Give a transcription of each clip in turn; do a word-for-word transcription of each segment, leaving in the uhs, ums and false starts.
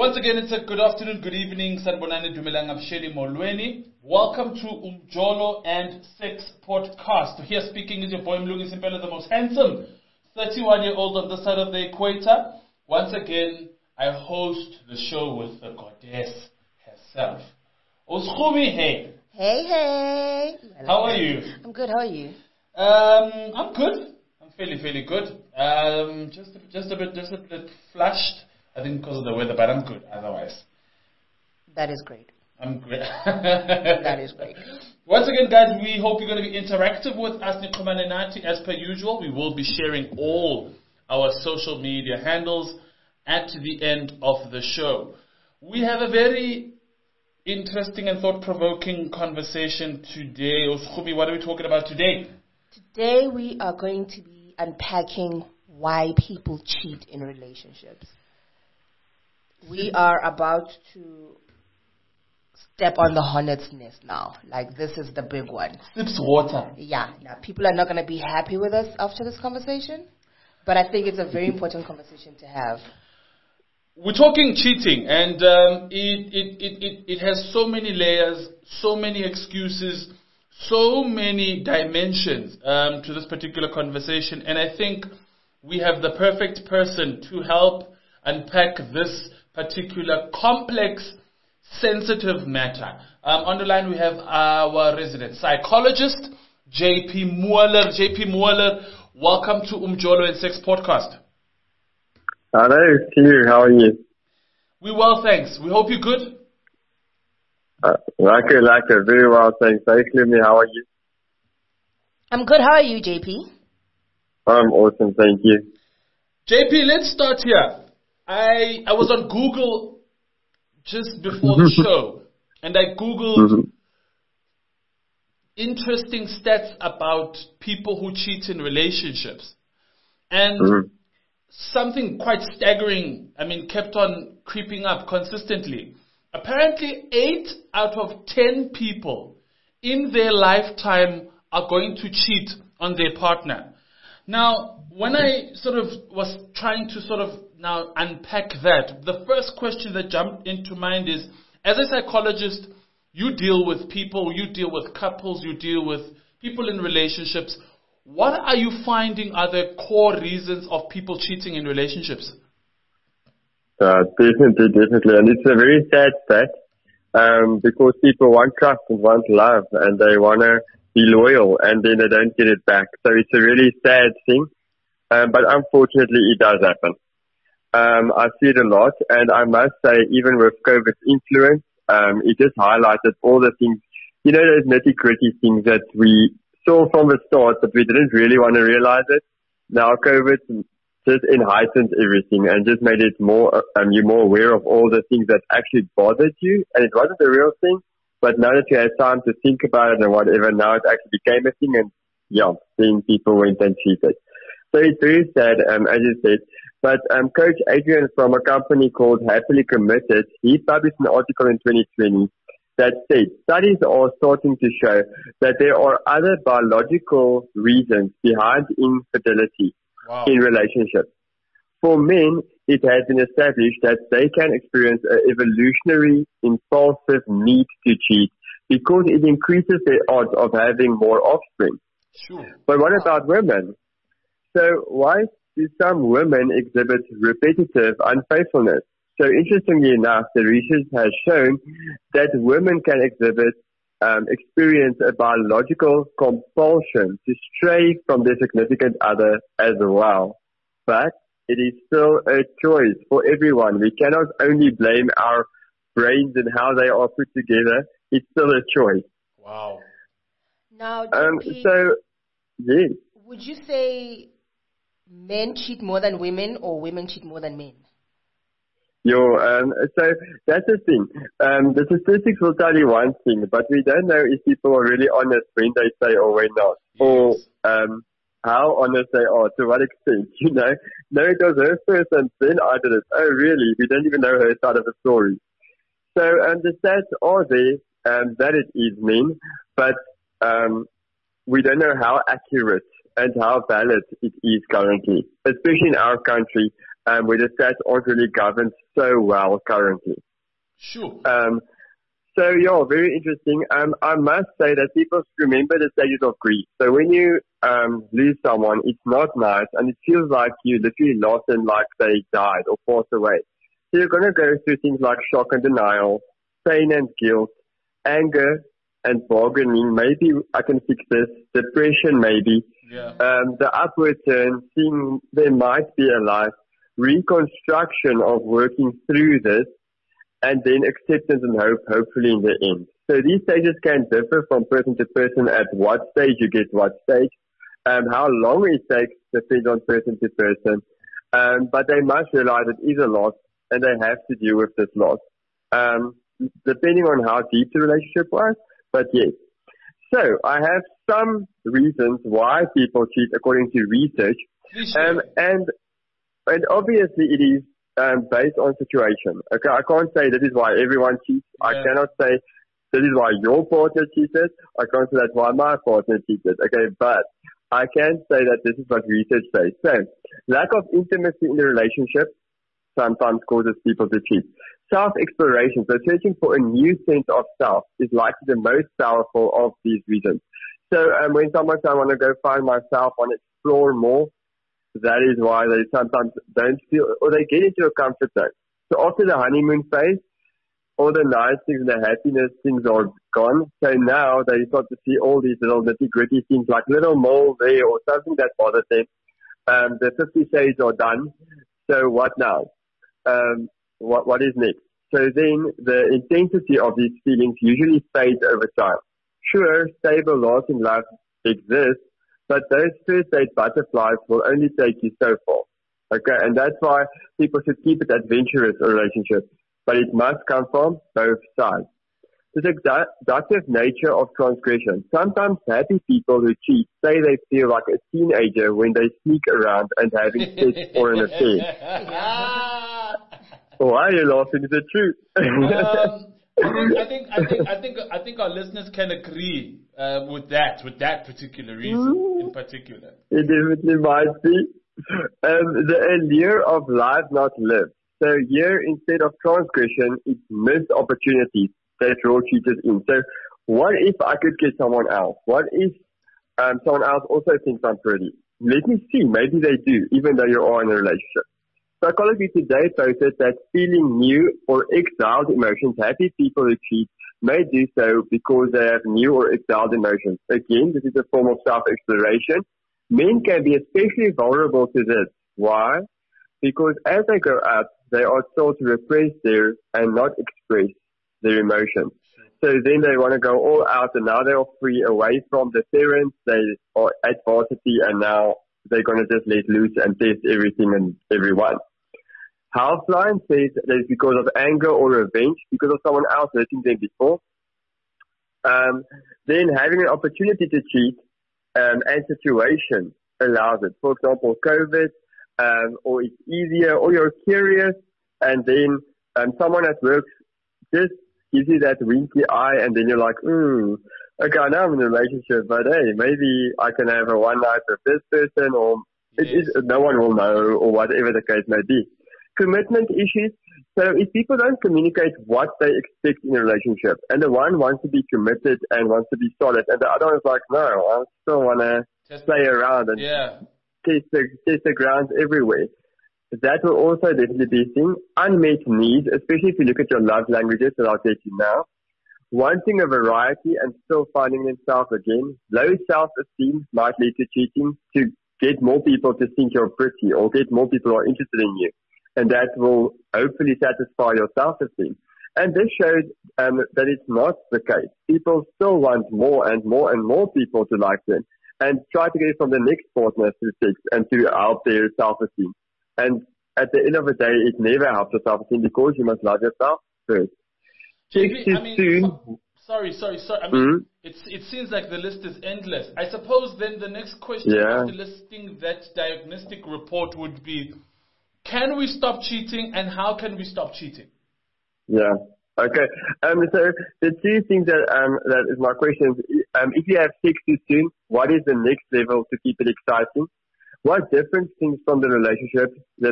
Once again, it's a good afternoon, good evening. Sanbonani Dumelang Absheli Molweni. Welcome to Umjolo and Sex Podcast. Here speaking is your boy Mlungi Simpela, the most handsome thirty-one-year-old on this side of the equator. Once again, I host the show with the goddess herself. Oskumi, hey. Hey, hey. How are you? I'm good. How are you? Um, I'm good. I'm fairly, fairly good. Um, just, just a bit, just a bit flushed. I think because of the weather, but I'm good otherwise. That is great. I'm great. That is great. Once again, guys, we hope you're going to be interactive with us, Nikomane Nati. As per usual, we will be sharing all our social media handles at the end of the show. We have a very interesting and thought-provoking conversation today. Oskhubi, what are we talking about today? Today we are going to be unpacking why people cheat in relationships. We are about to step on the hornet's nest now. Like, this is the big one. Sips water. Yeah. Now, people are not going to be happy with us after this conversation, but I think it's a very important conversation to have. We're talking cheating, and um, it, it, it, it, it has so many layers, so many excuses, so many dimensions um, to this particular conversation, and I think we have the perfect person to help unpack this particular complex, sensitive matter. Um, on the line we have our resident psychologist, J P Mueller. J P Mueller, welcome to Umjolo and Sex Podcast. Hello, Q. How are you? We well, thanks. We hope you're good. Uh, like it, like it. Very well, thanks. Hey, Clemmy, how are you? I'm good. How are you, J P? I'm awesome, thank you. J P, let's start here. I I was on Google just before the show, and I Googled mm-hmm. interesting stats about people who cheat in relationships. And mm-hmm. something quite staggering, I mean, kept on creeping up consistently. Apparently, eight out of ten people in their lifetime are going to cheat on their partner. Now, when I sort of was trying to sort of now unpack that, the first question that jumped into mind is, as a psychologist, you deal with people, you deal with couples, you deal with people in relationships. What are you finding are the core reasons of people cheating in relationships? Uh, definitely, definitely. And it's a very sad fact um, because people want trust and want love and they want to be loyal and then they don't get it back. So it's a really sad thing. Um, but unfortunately, it does happen. Um, I see it a lot. And I must say, even with COVID's influence, um, it just highlighted all the things, you know, those nitty-gritty things that we saw from the start, but we didn't really want to realize it. Now COVID just enheightened everything and just made it more, um, you more aware of all the things that actually bothered you. And it wasn't a real thing, but now that you had time to think about it and whatever, now it actually became a thing and yeah, then people went and cheated. So it's very sad, um, as you said. But, um, Coach Adrian from a company called Happily Committed, he published an article in twenty twenty that said studies are starting to show that there are other biological reasons behind infidelity wow. in relationships. For men, it has been established that they can experience an evolutionary impulsive need to cheat because it increases their odds of having more offspring. Sure. But what about women? So why do some women exhibit repetitive unfaithfulness? So interestingly enough, the research has shown that women can exhibit, um, experience a biological compulsion to stray from their significant other as well. But it is still a choice for everyone. We cannot only blame our brains and how they are put together. It's still a choice. Wow. Now, um, Pete, so, yes. Would you say men cheat more than women or women cheat more than men? Yo, um, so that's the thing. Um, the statistics will tell you one thing, but we don't know if people are really honest when they say or when not, or um, how honest they are, to what extent, you know. No, it was her first and then I did it. Oh, really? We don't even know her side of the story. So um, the stats are there um, that it is men, but um, we don't know how accurate and how valid it is currently, especially in our country. um, where the stats aren't really governed so well currently. Sure. Um, so yeah, very interesting. Um, I must say that people should remember the stages of grief. So when you um, lose someone, it's not nice, and it feels like you literally lost them, like they died or passed away. So you're going to go through things like shock and denial, pain and guilt, anger and bargaining. Maybe I can fix this. Depression, maybe. Yeah. Um, the upward turn, seeing there might be a life, reconstruction of working through this, and then acceptance and hope, hopefully in the end. So these stages can differ from person to person at what stage you get what stage. Um, how long it takes depends on person to person. Um, but they must realize it is a loss and they have to deal with this loss. Um, depending on how deep the relationship was, but yes. So I have some reasons why people cheat according to research. Um, and, and obviously it is Um, based on situation. Okay, I can't say this is why everyone cheats. Yeah. I cannot say this is why your partner cheated. I can't say that's why my partner cheated. Okay, but I can say that this is what research says. So, lack of intimacy in the relationship sometimes causes people to cheat. Self-exploration, so searching for a new sense of self, is likely the most powerful of these reasons. So, um, when someone says, I want to go find myself, I want to explore more, that is why they sometimes don't feel, or they get into a comfort zone. So after the honeymoon phase, all the nice things and the happiness things are gone. So now they start to see all these little nitty gritty things like little mole there or something that bothers them. Um, the fifty shades are done. So what now? Um, what, what is next? So then the intensity of these feelings usually fades over time. Sure, stable, lasting love exists, but those first date butterflies will only take you so far. Okay, and that's why people should keep it adventurous, a relationship. But it must come from both sides. The seductive nature of transgression. Sometimes happy people who cheat say they feel like a teenager when they sneak around and having sex or an affair. Why are you laughing? Is it true? um, I think I think I think I think our listeners can agree uh, with that with that particular reason in particular. It definitely might be. Um, the allure of life not lived. So here, instead of transgression, it's missed opportunities that draw cheaters in. So what if I could get someone else? What if um, someone else also thinks I'm pretty? Let me see. Maybe they do, even though you are in a relationship. Psychology Today posted that feeling new or exiled emotions, happy people who cheat may do so because they have new or exiled emotions. Again, this is a form of self-exploration. Men can be especially vulnerable to this. Why? Because as they grow up, they are told to repress their and not express their emotions. So then they want to go all out, and now they are free away from the parents. They are at varsity, and now they're going to just let loose and test everything and everyone. Healthline says that it's because of anger or revenge, because of someone else hurting them before. Um, then having an opportunity to cheat um, and situation allows it. For example, COVID, um, or it's easier, or you're curious, and then um, someone at work just gives you that winky eye, and then you're like, hmm, okay, I know I'm in a relationship, but hey, maybe I can have a one night with this person, or yes. it is, no one will know, or whatever the case may be. Commitment issues. So if people don't communicate what they expect in a relationship, and the one wants to be committed and wants to be solid, and the other one's like, no, I still want to play around and yeah. test the, test the grounds everywhere. That will also definitely be a thing. Unmet needs, especially if you look at your love languages that I'll get you now. Wanting a variety and still finding themselves again. Low self-esteem might lead to cheating to get more people to think you're pretty or get more people who are interested in you. And that will hopefully satisfy your self-esteem. And this shows um, that it's not the case. People still want more and more and more people to like them and try to get it from the next partner to fix and to help their self-esteem. And at the end of the day, it never helps your self-esteem because you must love yourself first. J P, I mean, soon. So, sorry, sorry, sorry. I mean, mm-hmm. it's, it seems like the list is endless. I suppose then the next question yeah. after listing that diagnostic report would be, can we stop cheating and how can we stop cheating? Yeah. Okay. Um, so the two things that, um, that is my question. Um, if you have sex too soon, what is the next level to keep it exciting? What different things from the relationship that,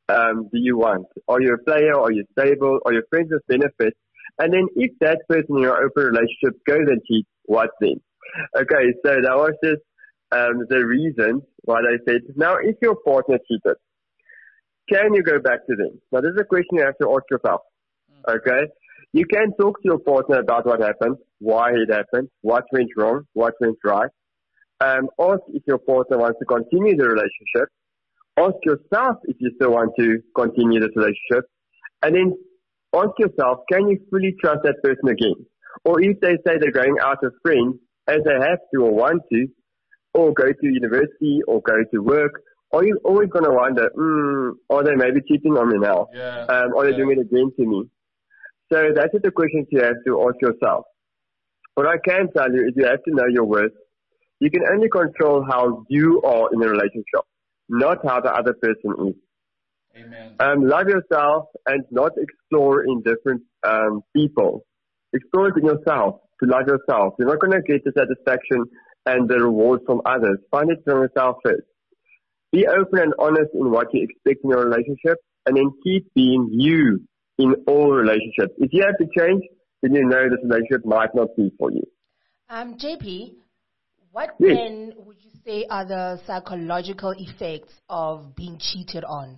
um, do you want? Are you a player? Are you stable? Are you friends with benefits? And then if that person in your open relationship goes and cheats, what then? Okay, so that was just um, the reason why they said, now if your partner cheated, can you go back to them? Now this is a question you have to ask yourself. Okay? You can talk to your partner about what happened, why it happened, what went wrong, what went right. Um, ask if your partner wants to continue the relationship. Ask yourself if you still want to continue this relationship. And then ask yourself, can you fully trust that person again? Or if they say they're going out as friends, as they have to or want to, or go to university or go to work, are you always going to wonder, mm, are they maybe cheating on me now? Yeah. Um, are they yeah. doing it again to me? So that's the questions you have to ask yourself. What I can tell you is you have to know your worth. You can only control how you are in a relationship, not how the other person is. Amen. Um, love yourself and not explore in different um, people. Explore it in yourself, to love yourself. You're not going to get the satisfaction and the reward from others. Find it from yourself first. Be open and honest in what you expect in your relationship, and then keep being you in all relationships. If you have to change, then you know this relationship might not be for you. Um, J P, what yes. then would you say are the psychological effects of being cheated on?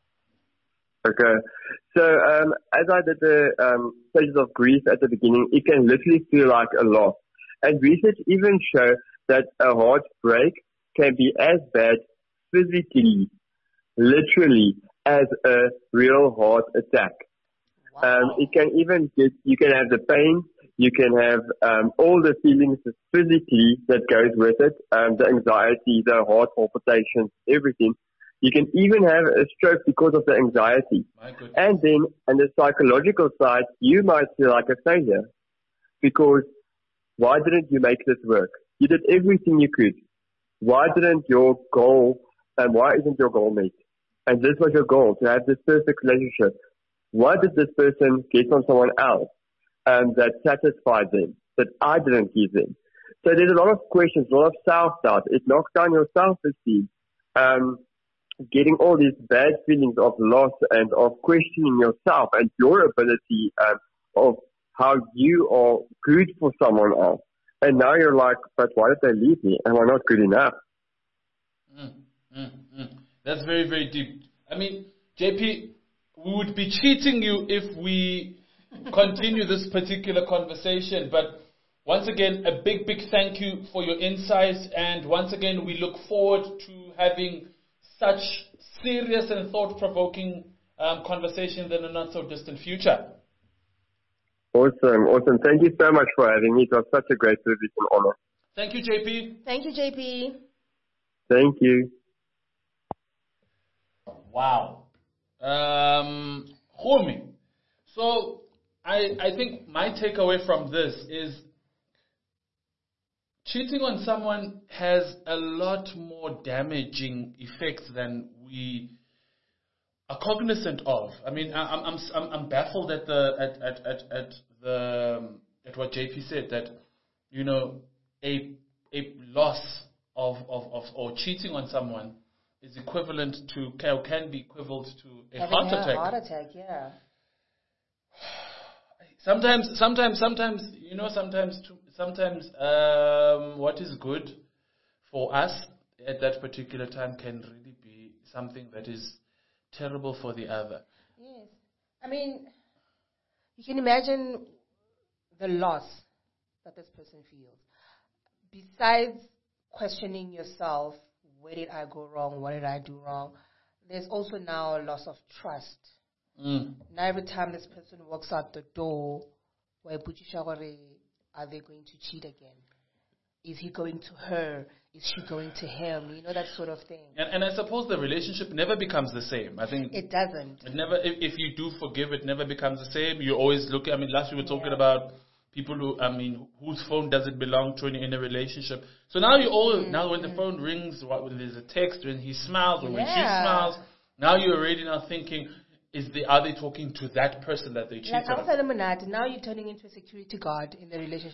Okay. So um, as I did the um, stages of grief at the beginning, it can literally feel like a loss. And research even show that a heartbreak can be as bad physically, literally, as a real heart attack. Wow. Um, it can even get, you can have the pain, you can have um, all the feelings physically that goes with it, um, the anxiety, the heart palpitations, everything. You can even have a stroke because of the anxiety. And then on the psychological side, you might feel like a failure because why didn't you make this work? You did everything you could. Why didn't your goal, and why isn't your goal met? And this was your goal, to have this perfect relationship. Why did this person get on someone else um, that satisfied them, that I didn't give them? So there's a lot of questions, a lot of self-doubt. It knocks down your self-esteem. Um, getting all these bad feelings of loss and of questioning yourself and your ability um, of how you are good for someone else. And now you're like, but why did they leave me? Am I not good enough? Mm, mm, mm. That's very, very deep. I mean, J P, we would be cheating you if we continue this particular conversation. But once again, a big, big thank you for your insights. And once again, we look forward to having such serious and thought-provoking um, conversations in a not-so-distant future. Awesome, awesome. Thank you so much for having me. It was such a great privilege and honor. Thank you, J P. Thank you, J P. Thank you. Wow. Um, Homi. So I, I think my takeaway from this is cheating on someone has a lot more damaging effects than we are cognizant of. I mean, I'm I'm I'm, I'm baffled at the at at at, at the um, at what J P said, that you know a a loss of, of, of or cheating on someone is equivalent to can, can be equivalent to a Having heart a attack. Heart attack, yeah. Sometimes, sometimes, sometimes, you know, sometimes, sometimes, um, what is good for us at that particular time can really be something that is terrible for the other. Yes. I mean, you can imagine the loss that this person feels. Besides questioning yourself, where did I go wrong? What did I do wrong? There's also now a loss of trust. Mm. Now every time this person walks out the door, are they going to cheat again? Is he going to her? Is she going to him? You know, that sort of thing. And, and I suppose the relationship never becomes the same. I think it doesn't. It never. If, if you do forgive, it never becomes the same. You always look. I mean, last we were talking yeah. about people who, I mean, whose phone does it belong to in, in a relationship. So now you all mm-hmm. now when the phone rings, when there's a text, when he smiles, or when yeah. she smiles, now you're already now thinking, is the are they talking to that person that they cheated like, on? Now you're turning into a security guard in the relationship.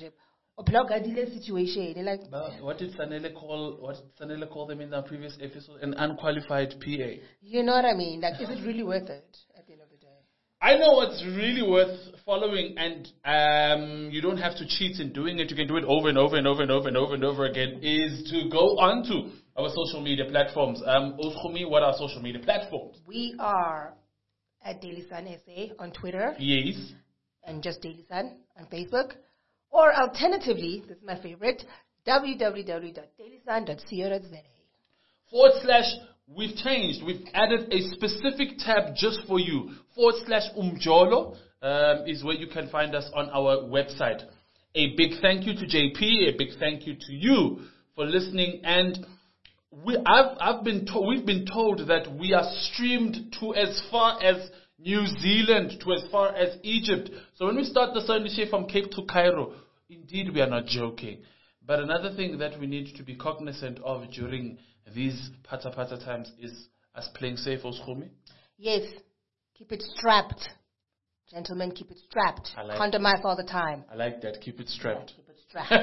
or blog a dealer situation. They're like, but what did Sanele call? What did Sanele call them in our previous episode? An unqualified P A. You know what I mean? Like, is it really worth it at the end of the day? I know what's really worth following, and um, you don't have to cheat in doing it. You can do it over and over and over and over and over and over again. Is to go onto our social media platforms. Um, Oskumi, what are social media platforms? We are at Daily Sun S A on Twitter. Yes. And just Daily Sun on Facebook. Or alternatively, this is my favorite, w w w dot daily sun dot co dot za. Forward slash, we've changed. We've added a specific tab just for you. Forward slash umjolo um, is where you can find us on our website. A big thank you to J P. A big thank you to you for listening. And we, I've, I've been to, we've been told that we are streamed to as far as New Zealand, to as far as Egypt. So when we start the Sunday show from Cape to Cairo, indeed we are not joking. But another thing that we need to be cognizant of during these pata pata times is us playing safe, Oskumi. Yes, keep it strapped. Gentlemen, keep it strapped. Like Condomize all the time. I like that. Keep it strapped. Yeah, keep it strapped.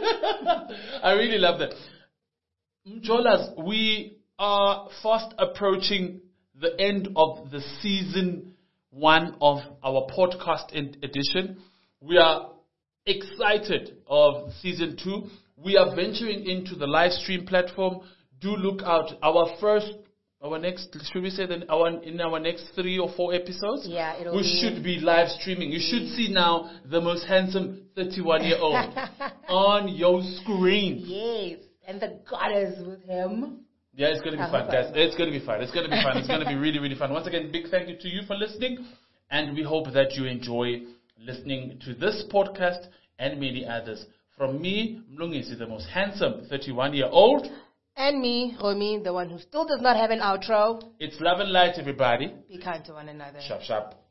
I really love that. Mjolas, we are fast approaching the end of the season one of our podcast edition. We are excited of season two. We are venturing into the live stream platform. Do look out. Our first, our next, should we say that our, in our next three or four episodes? Yeah, it'll we be should be live streaming. You should see now the most handsome thirty-one year old on your screen. Yes, and the goddess with him. Yeah, it's going to be fun, guys. It's going to be fun. It's going to be fun. It's going to be really, really fun. Once again, big thank you to you for listening. And we hope that you enjoy listening to this podcast and many others. From me, Mlungisi, the most handsome thirty-one year old. And me, Romy, the one who still does not have an outro. It's love and light, everybody. Be kind to one another. Sharp, sharp.